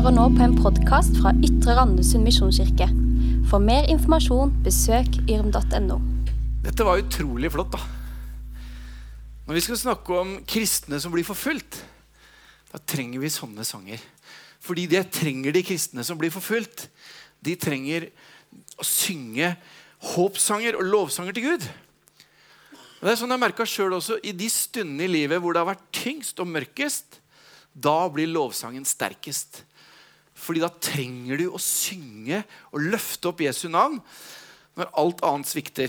hører nå på en podcast fra Ytre Randesund Misjonskirke. For mer informasjon, besøk yrm.no. Dette var utrolig flott da. Når vi skal snakke om kristne som blir forfulgt, da trenger vi sånne sanger. Fordi det trenger de kristne som blir forfulgt. De trenger å synge håpsanger og lovsanger til Gud. Og det er sånn jeg merket selv også, i de stundene i livet hvor det har vært tyngst og mørkest, da blir lovsangen sterkest. Fordi da trenger du å synge og løfte opp Jesu navn når alt annet svikter.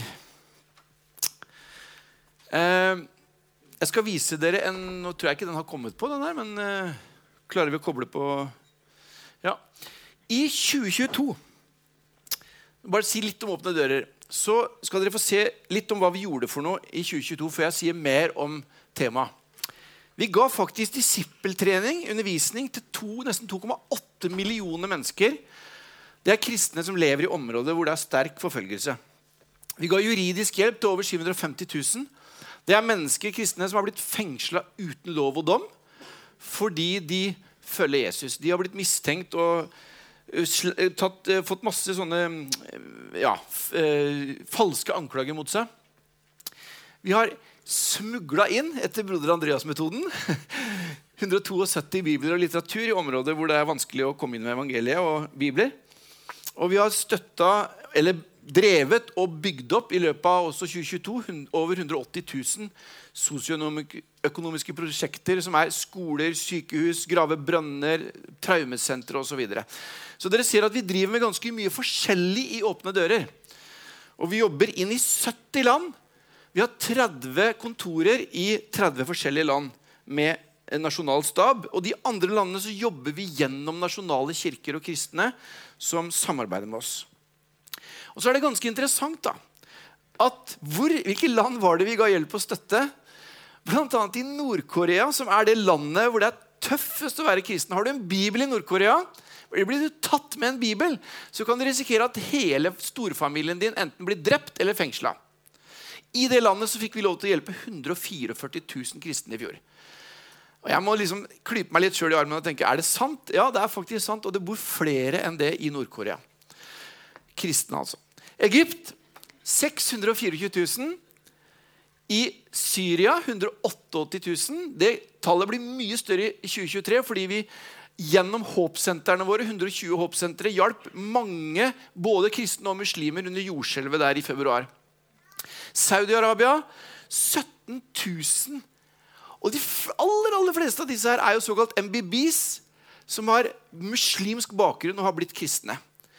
Jeg skal vise dere nå tror jeg ikke den har kommet på den her, men klarer vi å koble på? Ja. I 2022, bare si litt om åpne dører, så skal dere få se litt om hva vi gjorde for noe i 2022, før jeg sier mer om temaet. Vi ga faktisk disippeltrening, undervisning til nesten 2,8 millioner mennesker. Det er kristne som lever i områder hvor det er sterk forfølgelse. Vi ga juridisk hjelp til over 750 000. Det er mennesker, kristne, som har blitt fengslet uten lov og dom, fordi de følger Jesus. De har blitt mistenkt og fått masse sånne falske anklager mot seg. Vi har smuglet inn etter broder Andreas-metoden 172 bibler og litteratur i områder hvor det er vanskelig å komme inn med evangeliet og bibler. Og vi har støttet, eller drevet og bygd opp i løpet av også 2022 over 180 000 sosioøkonomiske prosjekter som er skoler, sykehus, grave brønner, traumesentre og så videre. Så dere ser at vi driver med ganske mye forskjellig i åpne dører. Og vi jobber inn i 70 land. Vi har 30 kontorer i 30 forskjellige land med en nasjonal stab. Og de andre landene så jobber vi gjennom nasjonale kirker og kristne som samarbeider med oss. Og så er det ganske interessant da, at hvilke land var det vi ga hjelp og støtte? Blant annet i Nord-Korea, som er det landet hvor det er tøffest å være kristen. Har du en bibel i Nord-Korea, blir du tatt med en bibel, så kan du risikere at hele storfamilien din enten blir drept eller fengslet. I det landet så fikk vi lov til å hjelpe 144 000 kristne i fjor. Og jeg må liksom klype meg litt selv i armen og tenke, er det sant? Ja, det er faktisk sant, og det bor flere enn det i Nord-Korea. Kristne altså. Egypt, 624 000. I Syria, 188 000. Det tallet blir mye større i 2023, fordi vi gjennom håpsentrene våre, 120 håpsentre, hjalp mange, både kristne og muslimer, under jordskjelvet der i februar. Saudi-Arabia, 17 000. Og de aller fleste av disse her er jo såkalt MBBs, som har muslimsk bakgrunn og har blitt kristne.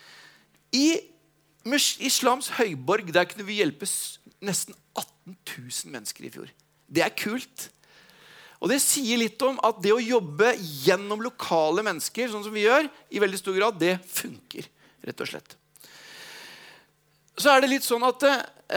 I islams høyborg, der kunne vi hjelpe nesten 18 000 mennesker i fjor. Det er kult. Og det sier litt om at det å jobbe gjennom lokale mennesker, sånn som vi gjør, i veldig stor grad, det funker, rett og slett. Så er det litt sånn at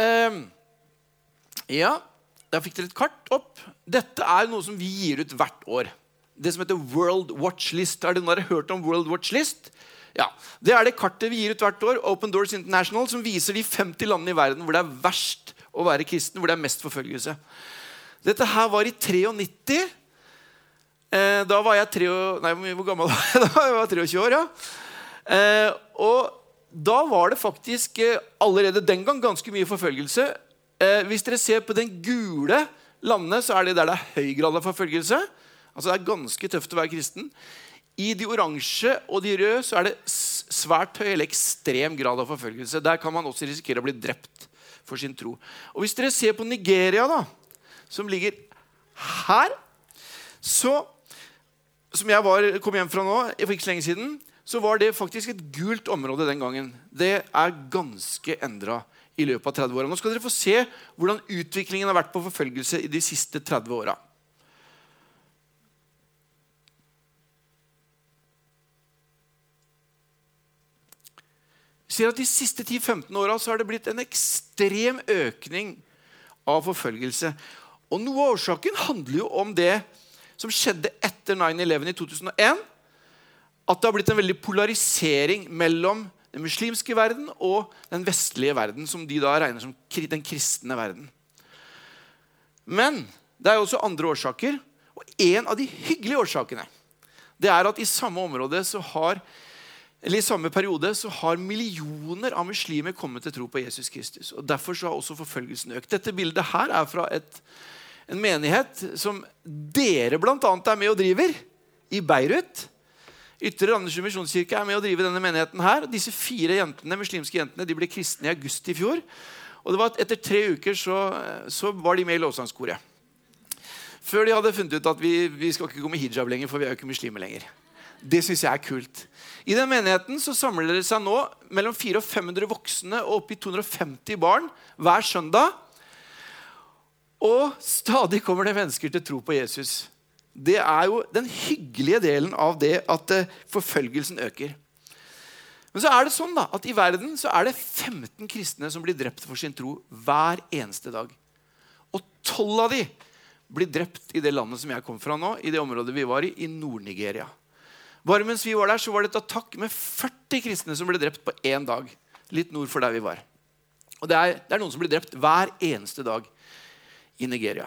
der fikk dere et kart opp. Dette er noe som vi gir ut hvert år. Det som heter World Watch List. Har dere hørt om World Watch List? Ja, det er det kartet vi gir ut hvert år, Open Doors International, som viser de 50 landene i verden hvor det er verst å være kristen, hvor det er mest forfølgelse. Dette her var i 93. Da var jeg hvor gammel var jeg? Da var jeg 23 år, ja. Og da var det faktisk allerede den gang ganske mye forfølgelse. Hvis dere ser på den gule landet, så er det der det er høy grad av forfølgelse. Altså det er ganske tøft å være kristen. I de oransje og de røde så er det svært høy eller ekstrem grad av forfølgelse. Der kan man også risikere å bli drept for sin tro. Og hvis dere ser på Nigeria da, som ligger her, som jeg kom hjem fra nå, for ikke så lenge siden, så var det faktisk et gult område den gangen. Det er ganske endret i løpet av 30 år. Nå skal dere få se hvordan utviklingen har vært på forfølgelse i de siste 30 årene. Vi ser at de siste 10-15 årene så har det blitt en ekstrem økning av forfølgelse. Og noe av årsaken handler jo om det som skjedde etter 9/11 i 2001, at det har blitt en veldig polarisering mellom den muslimske verden og den vestlige verden, som de da regner som den kristne verden. Men det er også andre årsaker, og en av de hyggelige årsakene, det at i samme område eller i samme periode så har millioner av muslimer kommet til tro på Jesus Kristus. Og derfor så har også forfølgelsen økt. Dette bildet her fra en menighet som dere blant annet med og driver i Beirut. Ytre Randesund Misjonskirke med å drive denne menigheten her. Disse 4 jentene, muslimske jentene, de ble kristne i august i fjor. Og det var etter 3 uker så var de med i lovsangskoret. Før de hadde funnet ut at vi skal ikke gå med hijab lenger, for vi jo ikke muslimer lenger. Det synes jeg kult. I den menigheten så samler det seg nå mellom 400 og 500 voksne og opp i 250 barn hver søndag. Og stadig kommer det mennesker til tro på Jesus. Det jo den hyggelige delen av det at forfølgelsen øker. Men så det sånn da, at i verden så det 15 kristne som blir drept for sin tro hver eneste dag. Og 12 av de blir drept i det landet som jeg kom fra nå, i det området vi var i Nord-Nigeria. Bare mens vi var der, så var det et attakk med 40 kristne som ble drept på en dag, litt nord for der vi var. Og det noen som blir drept hver eneste dag i Nigeria.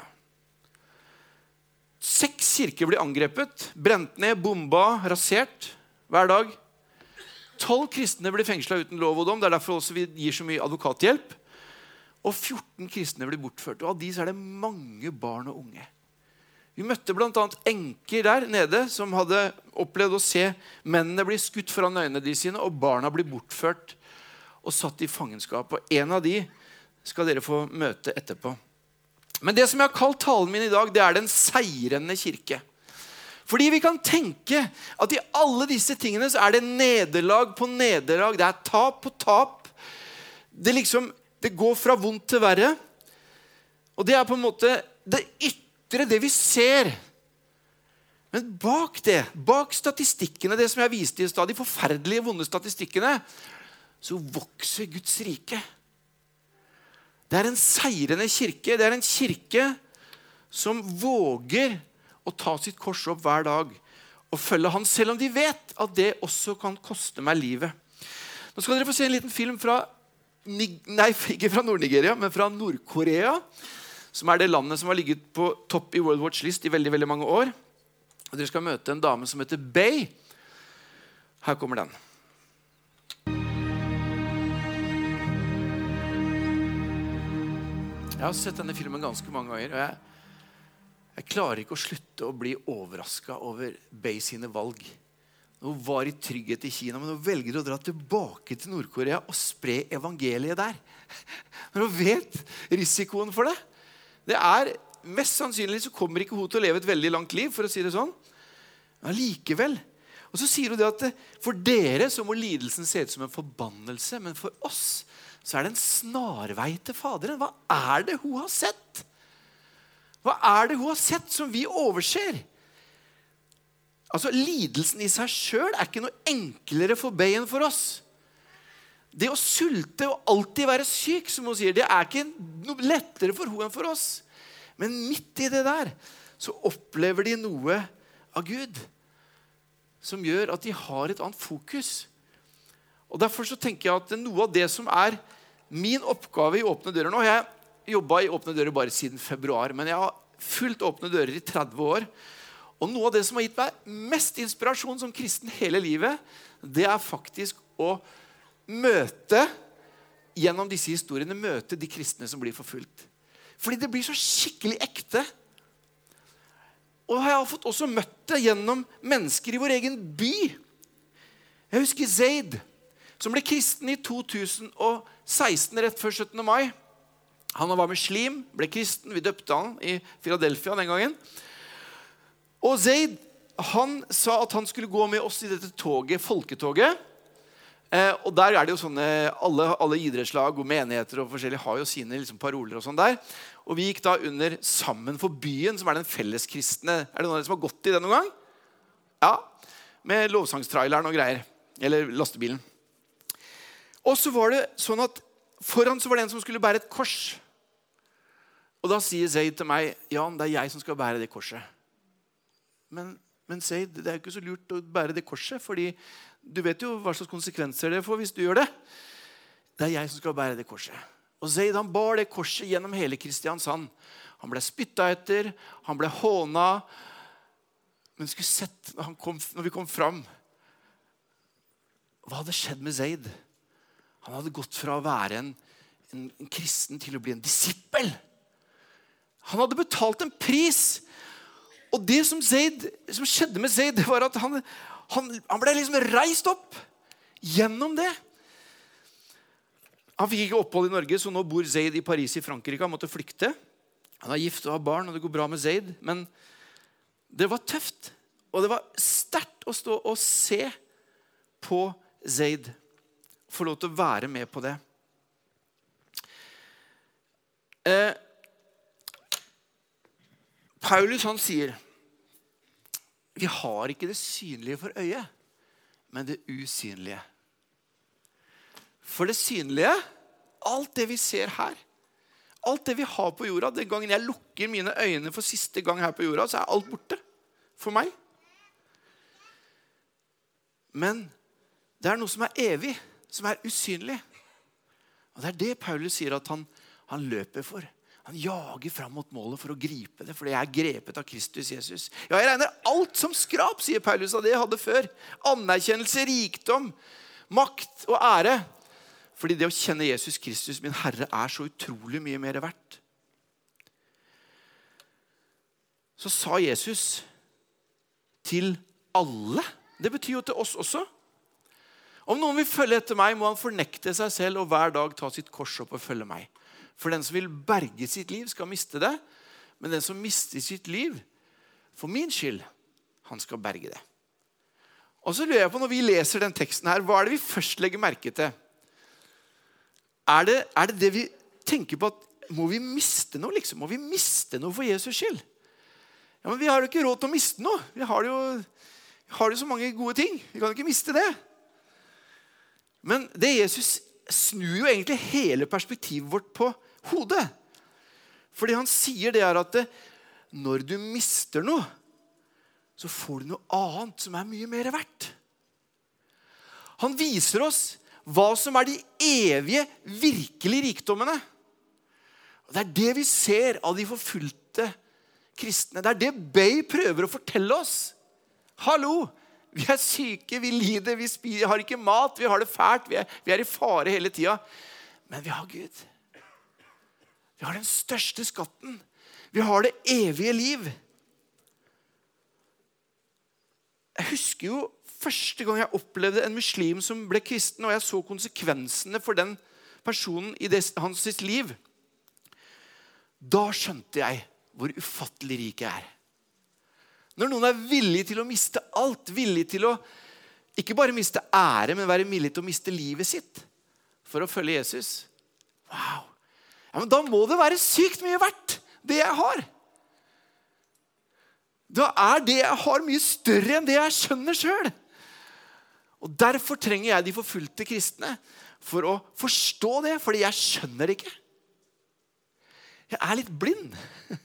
6 kirker blir angrepet, brent ned, bomba, rasert hver dag. 12 kristne blir fengslet uten lov og dom, det derfor også vi gir så mye advokathjelp. Og 14 kristne blir bortført, og av de så det mange barn og unge. Vi møtte blant annet enker der nede som hadde opplevd å se mennene bli skutt foran øynene de sine, og barna bli bortført og satt i fangenskap. Og en av de skal dere få møte etterpå. Men det som jeg har kalt talen min i dag, det den seirende kirke. Fordi vi kan tenke at i alle disse tingene så det nederlag på nederlag, det tap på tap. Det går fra vondt til verre. Og det på en måte det ytre, det vi ser. Men bak det, bak statistikkene, det som jeg viste i stad, de forferdelige, vonde statistikkene, så vokser Guds rike. Det en seirende kirke. Det en kirke som våger å ta sitt kors opp hver dag og følge han, selv om de vet at det også kan koste meg livet. Nå skal dere få se en liten film fra ikke fra Nord-Nigeria, men fra Nord-Korea, som det landet som har ligget på topp i World Watch List i veldig, veldig mange år. Og dere skal møte en dame som heter Bay. Her kommer den. Jeg har sett denne filmen ganske mange ganger, og jeg klarer ikke å slutte å bli overrasket over Bay sine valg. Hun var i trygghet i Kina, men hun velger å dra tilbake til Nord-Korea og spre evangeliet der. Men hun vet risikoen for det. Det mest sannsynlig så kommer ikke hun til å leve et veldig langt liv, for å si det sånn. Men likevel. Og så sier hun det at for dere så må lidelsen se ut som en forbannelse, men for oss så det en snarvei til Faderen. Hva det hun har sett? Hva det hun har sett som vi overser? Altså, lidelsen i seg selv ikke noe enklere for Bay enn for oss. Det å sulte og alltid være syk, som hun sier, det ikke noe lettere for henne enn for oss. Men midt i det der, så opplever de noe av Gud, som gjør at de har et annet fokus. Og derfor så tenker jeg at noe av det som min oppgave i Åpne Dører nå, jeg jobbet i Åpne Dører bare siden februar, men jeg har fulgt Åpne Dører i 30 år, og noe av det som har gitt meg mest inspirasjon som kristen hele livet, det faktisk å møte, gjennom disse historiene, møte de kristne som blir forfulgt. Fordi det blir så skikkelig ekte. Og jeg har fått også møtt det gjennom mennesker i vår egen by. Jeg husker Zaid, som ble kristen i 2016, rett før 17. mai. Han var muslim, ble kristen, vi døpte han i Philadelphia den gangen. Og Zaid, han sa at han skulle gå med oss i dette toget, folketoget. Og der det jo sånne, alle idrettslag og menigheter og forskjellige har jo sine paroler og sånn der. Og vi gikk da under Sammen for byen, som den felleskristne. Det noen av dere som har gått i det noen gang? Ja, med lovsangstraileren og greier. Eller lastebilen. Og så var det sånn at foran så var det en som skulle bære et kors. Og da sier Zaid til meg, Jan, det jeg som skal bære det korset. Men Zaid, det jo ikke så lurt å bære det korset, fordi du vet jo hva slags konsekvenser det får hvis du gjør det. Det jeg som skal bære det korset. Og Zaid, han bar det korset gjennom hele Kristiansand. Han ble spyttet etter, han ble hånet, Men skulle sett når vi kom fram, hva hadde skjedd med Zaid? Han hadde gått fra å være en kristen til å bli en disippel. Han hadde betalt en pris. Og det som skjedde med Zaid, det var at han ble liksom reist opp gjennom det. Han fikk ikke opphold i Norge, så nå bor Zaid i Paris i Frankrike. Han måtte flykte. Han er gift og har barn, og det går bra med Zaid. Men det var tøft, og det var sterkt å stå og se på Zaid. Få lov til å være med på det. Paulus han sier, vi har ikke det synlige for øyet, men det usynlige. For det synlige, alt det vi ser her, alt det vi har på jorda, den gangen jeg lukker mine øyne for siste gang her på jorda, så er alt borte for meg. Men det er noe som er evig, som er usynlig. Og det er det Paulus sier at han løper for. Han jager frem mot målet for å gripe det, fordi jeg er grepet av Kristus Jesus. Ja, jeg regner alt som skrap, sier Paulus, av det jeg hadde før. Anerkjennelse, rikdom, makt og ære. Fordi det å kjenne Jesus Kristus, min Herre, er så utrolig mye mer verdt. Så sa Jesus til alle. Det betyr jo til oss også. Om noen vil følge etter meg, må han fornekte seg selv og hver dag ta sitt kors opp og følge meg. For den som vil berge sitt liv skal miste det, men den som mister sitt liv for min skyld, han skal berge det. Og så lurer jeg på, når vi leser den teksten her, hva er det vi først legger merke til? Er det vi tenker på at må vi miste noe liksom? Må vi miste noe for Jesus skyld? Ja, men vi har jo ikke råd til å miste noe. Vi har jo så mange gode ting. Vi kan jo ikke miste det. Men det Jesus snur jo egentlig hele perspektivet vårt på hodet. Fordi han sier det er at når du mister noe, så får du noe annet som er mye mer verdt. Han viser oss hva som er de evige, virkelige rikdommene. Og det er det vi ser av de forfulgte kristne. Det er det Bay prøver å fortelle oss. Hallo! Vi er syke, vi lider, vi har ikke mat, vi har det fælt, vi er i fare hele tiden. Men vi har Gud. Vi har den største skatten. Vi har det evige liv. Jeg husker jo første gang jeg opplevde en muslim som ble kristen, og jeg så konsekvensene for den personen i hans liv. Da skjønte jeg hvor ufattelig rik jeg er. Når noen er villig til å miste alt, villig til å ikke bare miste ære, men være villig til å miste livet sitt for å følge Jesus. Wow! Ja, men da må det være sykt mye verdt, det jeg har. Da er det jeg har mye større enn det jeg skjønner selv. Og derfor trenger jeg de forfulgte kristne for å forstå det, fordi jeg skjønner det ikke. Jeg er litt blind.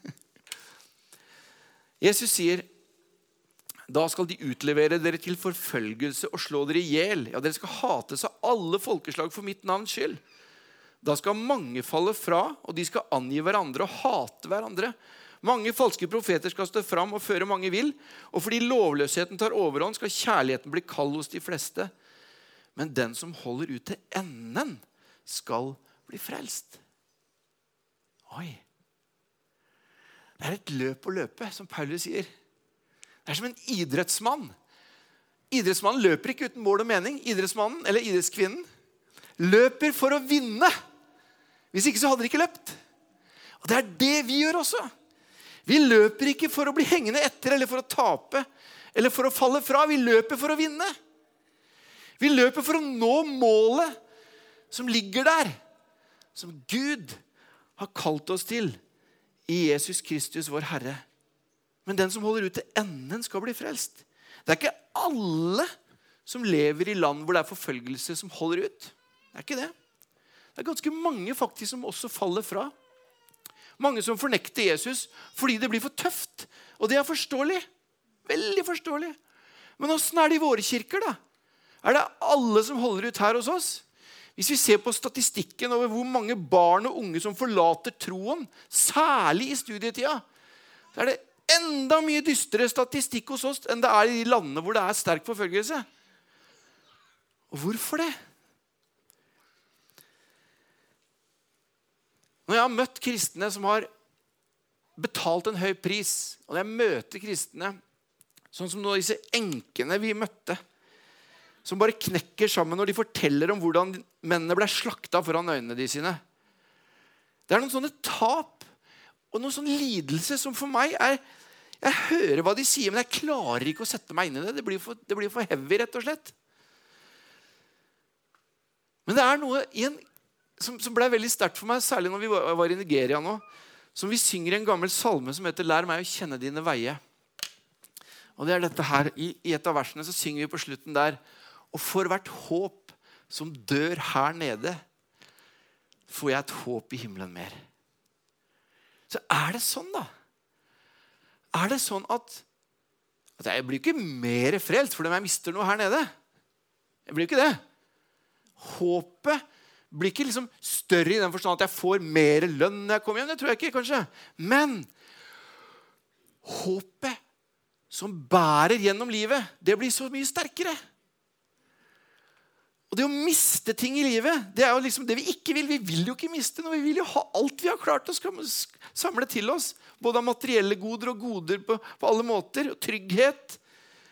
Jesus sier, da skal de utlevere dere til forfølgelse og slå dere ihjel. Ja, dere skal hates av alle folkeslag for mitt navns skyld. Da skal mange falle fra, og de skal angi hverandre og hate hverandre. Mange falske profeter skal stå fram og føre mange vill, og fordi lovløsheten tar overhånd, skal kjærligheten bli kald hos de fleste. Men den som holder ut til enden, skal bli frelst. Oi. Det er et løp å løpe, som Paulus sier. Det er som en idrettsmann. Idrettsmannen løper ikke uten mål og mening. Idrettsmannen, eller idrettskvinnen, løper for å vinne. Hvis ikke så hadde de ikke løpt. Og det er det vi gjør også. Vi løper ikke for å bli hengende etter, eller for å tape, eller for å falle fra. Vi løper for å vinne. Vi løper for å nå målet som ligger der, som Gud har kalt oss til i Jesus Kristus, vår Herre. Men den som holder ut til enden skal bli frelst. Det er ikke alle som lever i land hvor det er forfølgelse som holder ut. Det er ikke det. Det er ganske mange faktisk som også faller fra. Mange som fornekter Jesus fordi det blir for tøft. Og det er forståelig. Veldig forståelig. Men hvordan er det i våre kirker da? Er det alle som holder ut her hos oss? Hvis vi ser på statistikken over hvor mange barn og unge som forlater troen, særlig i studietida, så er det enda mye dystere statistikk hos oss enn det i de landene hvor det sterk forfølgelse. Og hvorfor det? Når jeg har møtt kristne som har betalt en høy pris, og når jeg møter kristne, sånn som disse enkene vi møtte, som bare knekker sammen når de forteller om hvordan mennene ble slaktet foran øynene de sine. Det noen sånne tap og noen sånne lidelse som for meg jeg hører hva de sier, men jeg klarer ikke å sette meg inn i det. Det blir for heavy, rett og slett. Men det noe som ble veldig sterkt for meg, særlig når vi var i Nigeria nå, som vi synger i en gammel salme som heter «Lær meg å kjenne dine veier». Og det dette her, i et av versene så synger vi på slutten der, og for hvert håp som dør her nede, får jeg et håp i himmelen mer. Så det sånn da? Det sånn at jeg blir ikke mer frelst fordi jeg mister noe her nede? Jeg blir ikke det. Håpet blir ikke liksom større i den forstand at jeg får mer lønn når jeg kommer hjem. Det tror jeg ikke, kanskje. Men håpet som bærer gjennom livet, det blir så mye sterkere. Og det å miste ting i livet, det jo liksom det vi ikke vil. Vi vil jo ikke miste noe. Vi vil jo ha alt vi har klart å samle til oss. Både av materielle goder og goder på alle måter. Og trygghet.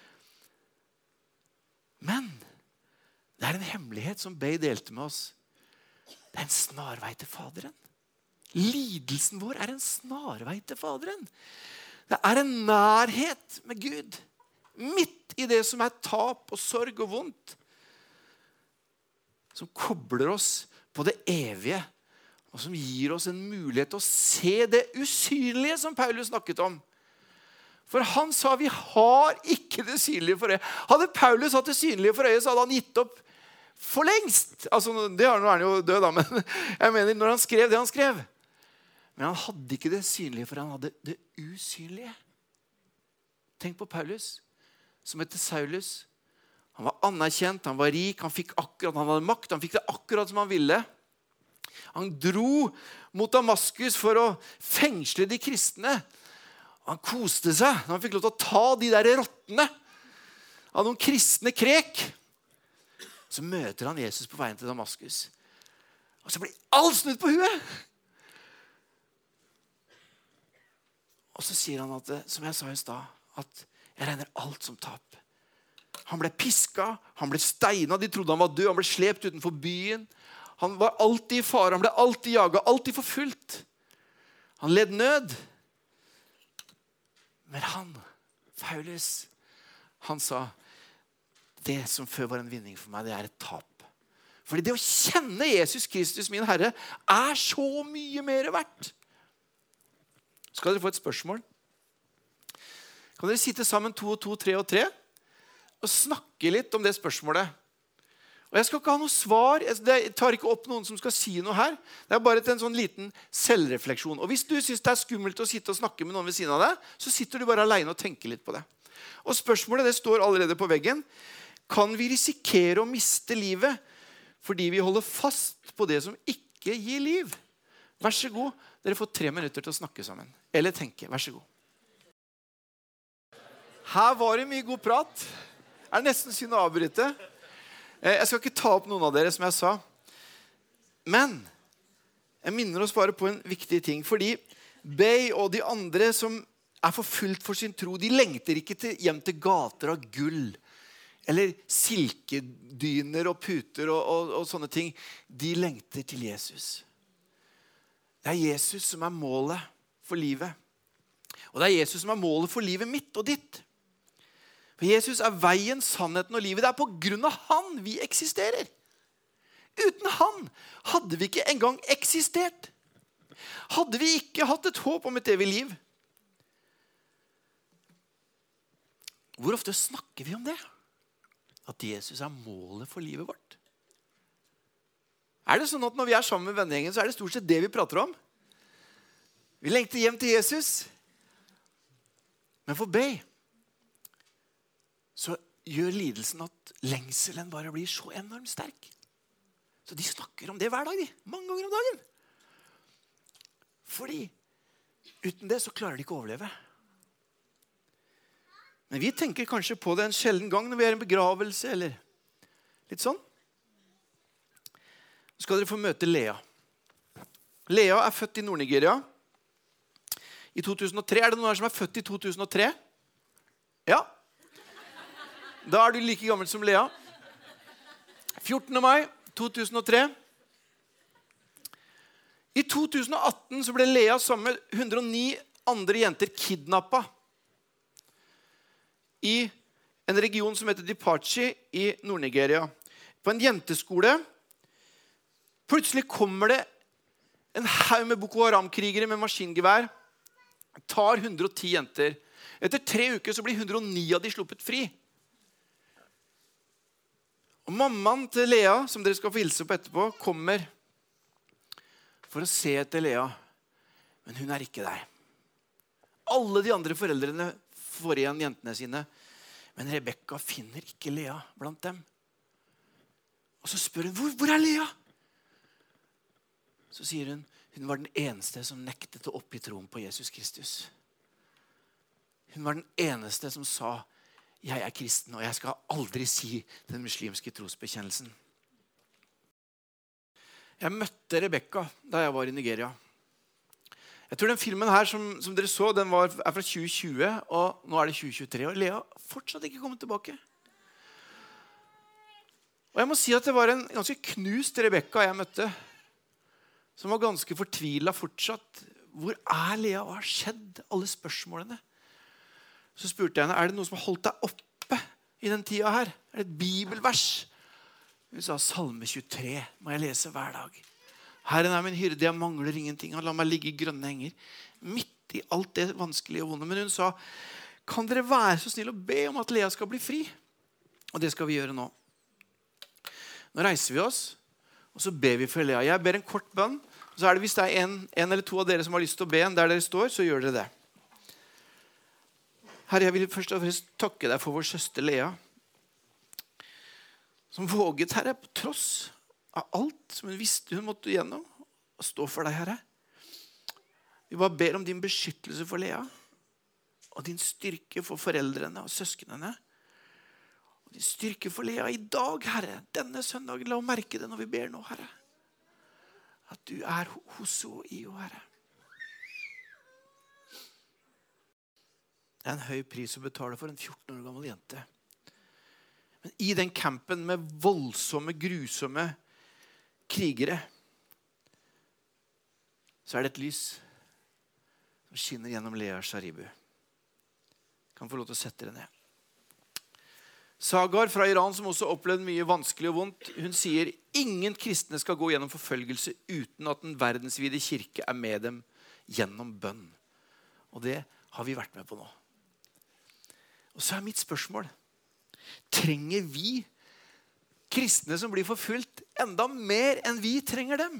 Men det en hemmelighet som Bay delte med oss. Det en snarvei til Faderen. Lidelsen vår en snarvei til Faderen. Det en nærhet med Gud. Midt i det som tap og sorg og vondt. Som kobler oss på det evige, og som gir oss en mulighet til å se det usynlige som Paulus snakket om. For han sa vi har ikke det synlige for øye. Hadde Paulus hatt det synlige for øye, så hadde han gitt opp for lengst. Altså, nå han jo død da, men jeg mener når han skrev det han skrev. Men han hadde ikke det synlige, for han hadde det usynlige. Tenk på Paulus, som heter Saulus. Han var anerkjent, han var rik, han hadde makt, han fikk det akkurat som han ville. Han dro mot Damaskus for å fengsle de kristne. Han koste seg når han fikk lov til å ta de der rottene av noen kristne krek. Så møter han Jesus på veien til Damaskus. Og så blir alt snudd på huet. Og så sier han at, som jeg sa i sted, at jeg regner alt som tap. Han ble pisket, han ble steinet, de trodde han var død, han ble slept utenfor byen. Han var alltid i fare, han ble alltid jaget, alltid forfulgt. Han led nød. Men han, Paulus, han sa, det som før var en vinning for meg, det et tap. Fordi det å kjenne Jesus Kristus, min Herre, så mye mer verdt. Skal dere få et spørsmål? Kan dere sitte sammen 2 og 2, 3 og 3? Og snakke litt om det spørsmålet. Og jeg skal ikke ha noe svar. Jeg tar ikke opp noen som skal si noe her. Det bare en sånn liten selvrefleksjon. Og hvis du synes det skummelt å sitte og snakke med noen ved siden av deg, så sitter du bare alene og tenker litt på det. Og spørsmålet, det står allerede på veggen. Kan vi risikere å miste livet fordi vi holder fast på det som ikke gir liv? Vær så god. Dere får 3 minutter til å snakke sammen. Eller tenke. Vær så god. Her var det mye god prat. Det nesten synd å avbryte. Jeg skal ikke ta opp noen av dere, som jeg sa. Men jeg minner oss bare på en viktig ting. Fordi Bay og de andre som forfulgt for sin tro, de lengter ikke hjem til gater av gull. Eller silkedyner og puter og sånne ting. De lengter til Jesus. Det Jesus som målet for livet. Og det Jesus som målet for livet mitt og ditt. For Jesus veien, sannheten og livet. Det på grunn av han vi eksisterer. Uten han hadde vi ikke engang eksistert. Hadde vi ikke hatt et håp om et evig liv. Hvor ofte snakker vi om det? At Jesus målet for livet vårt. Det sånn at når vi sammen med vennegjengen, så det stort sett det vi prater om? Vi lengter hjem til Jesus. Men for Bay så gjør lidelsen at lengselen bare blir så enormt sterk. Så de snakker om det hver dag, mange ganger om dagen. Fordi uten det så klarer de ikke å overleve. Men vi tenker kanskje på det en sjelden gang når vi er i en begravelse, eller litt sånn. Så skal dere få møte Lea. Lea er født i Nord-Nigeria i 2003. Er det noen her som er født i 2003? Ja. Da er du like gammel som Lea. 14. mai 2003. I 2018 så ble Lea sammen med 109 andre jenter kidnappet i en region som heter Dipachi i Nord-Nigeria. På en jenteskole. Plutselig kommer det en haug med Boko Haram-krigere med maskingevær. Tar 110 jenter. Etter 3 uker så blir 109 av de sluppet fri. Og mammaen til Lea, som dere skal få hilse på etterpå, kommer for å se etter Lea. Men hun er ikke der. Alle de andre foreldrene får igjen jentene sine. Men Rebekka finner ikke Lea blant dem. Og så spør hun, hvor er Lea? Så sier hun var den eneste som nektet å oppgi troen på Jesus Kristus. Hun var den eneste som sa, jeg er kristen, og jeg skal aldri si den muslimske trosbekjennelsen. Jeg møtte Rebekka da jeg var i Nigeria. Jeg tror den filmen her som dere så, den er fra 2020, og nå er det 2023, og Lea fortsatt ikke kommet tilbake. Og jeg må si at det var en ganske knust Rebekka jeg møtte, som var ganske fortvilet fortsatt. Hvor er Lea? Hva har skjedd? Alle spørsmålene. Så spurte jeg henne, er det noe som har holdt deg oppe i den tida her? Er det et bibelvers? Hun sa, Salme 23 må jeg lese hver dag. Herren er min hyrde, jeg mangler ingenting. Han lar meg ligge i grønne enger. Midt i alt det vanskelige og vonde. Men hun sa, kan dere være så snill å be om at Lea skal bli fri? Og det skal vi gjøre nå. Nå reiser vi oss, og så ber vi for Lea. Jeg ber en kort bønn. Så er det hvis det er en eller to av dere som har lyst til å be der dere står, så gjør dere det. Herre, jeg vil først og fremst takke deg for vår søster Lea, som våget, Herre, på tross av alt som hun visste hun måtte gjennom, å stå for deg, Herre. Vi bare ber om din beskyttelse for Lea, og din styrke for foreldrene og søsknene, og din styrke for Lea i dag, Herre, denne søndagen. La henne merke det når vi ber nå, Herre. At du er hos henne i henne, Herre. Det er en høy pris å betale for en 14 år gammel jente. Men i den campen med voldsomme, grusomme krigere, så er det et lys som skinner gjennom Lea Sharibu. Kan få lov til å sette det ned. Sagar fra Iran, som også opplevde mye vanskelig og vondt, hun sier, ingen kristne skal gå gjennom forfølgelse uten at den verdensvide kirke er med dem gjennom bønn. Og det har vi vært med på nå. Og så er mitt spørsmål, trenger vi kristne som blir forfulgt enda mer enn vi trenger dem?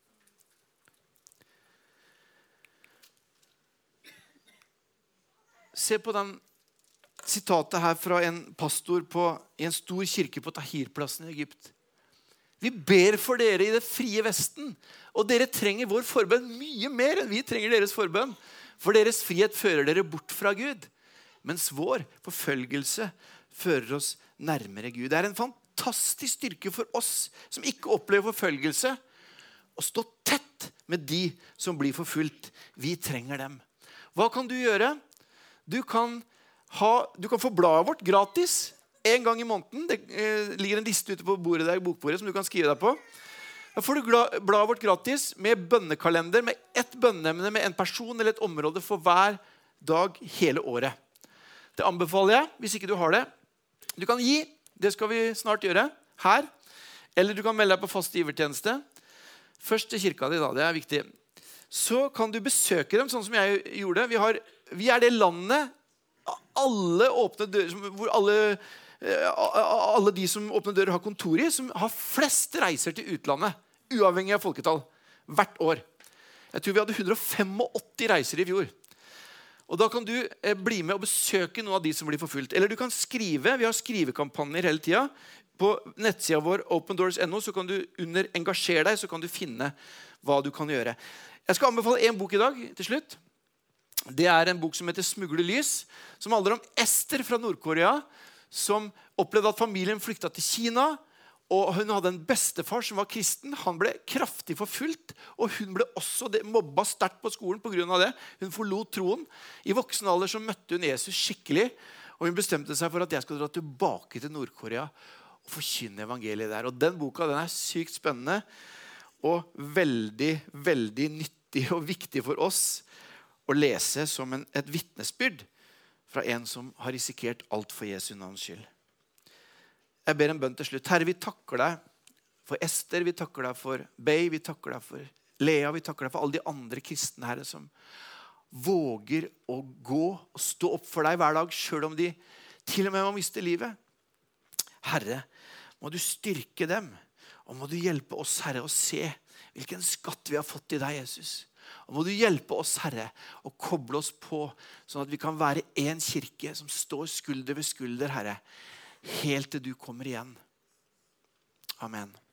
Se på den sitatet her fra en pastor i en stor kirke på Tahirplassen i Egypt. Vi ber for dere i det frie Vesten, og dere trenger vår forbønn mye mer enn vi trenger deres forbønn. For deres frihet fører dere bort fra Gud, mens vår forfølgelse fører oss nærmere Gud. Det er en fantastisk styrke for oss som ikke opplever forfølgelse, å stå tett med de som blir forfulgt. Vi trenger dem. Hva kan du gjøre? Du kan få bladet vårt gratis en gang i måneden. Det ligger en liste ute på bordet der, bokbordet, som du kan skrive deg på. Da får du bladet vårt gratis med bønnekalender, med ett bønneemne, med en person eller et område for hver dag hele året. Det anbefaler jeg, hvis ikke du har det. Du kan gi, det skal vi snart gjøre, her. Eller du kan melde deg på fast givertjeneste. Først til kirka di da, det er viktig. Så kan du besøke dem, sånn som jeg gjorde. Vi er det landet, alle åpne dører, hvor alle de som åpne dører har kontor i, som har flest reiser til utlandet, uavhengig av folketall, hvert år. Jeg tror vi hadde 185 reiser i fjor. Og da kan du bli med og besøke noen av de som blir forfulgt. Eller du kan skrive, vi har skrivekampanjer hele tiden. På nettsiden vår opendoors.no så kan du under engasjere deg, så kan du finne hva du kan gjøre. Jeg skal anbefale en bok i dag til slutt. Det en bok som heter Smugle lys, som handler om Esther fra Nord-Korea, som opplevde at familien flyktet til Kina, og hun hadde en bestefar som var kristen. Han ble kraftig forfulgt, og hun ble også mobbet sterkt på skolen på grunn av det. Hun forlot troen. I voksen alder så møtte hun Jesus skikkelig, og hun bestemte seg for at jeg skal dra tilbake til Nord-Korea og forkynne evangeliet der. Og den boka den sykt spennende, og veldig, veldig nyttig og viktig for oss å lese som et vitnesbyrd fra en som har risikert alt for Jesu navns skyld. Jeg ber en bønn til slutt. Herre, vi takker deg for Esther, vi takker deg for Bay, vi takker deg for Lea, vi takker deg for alle de andre kristne, Herre, som våger å gå og stå opp for deg hver dag, selv om de til og med må miste livet. Herre, må du styrke dem, og må du hjelpe oss, Herre, å se hvilken skatt vi har fått i deg, Jesus. Og må du hjelpe oss, Herre, å koble oss på, sånn at vi kan være en kirke som står skulder ved skulder, Herre, helt til du kommer igjen. Amen.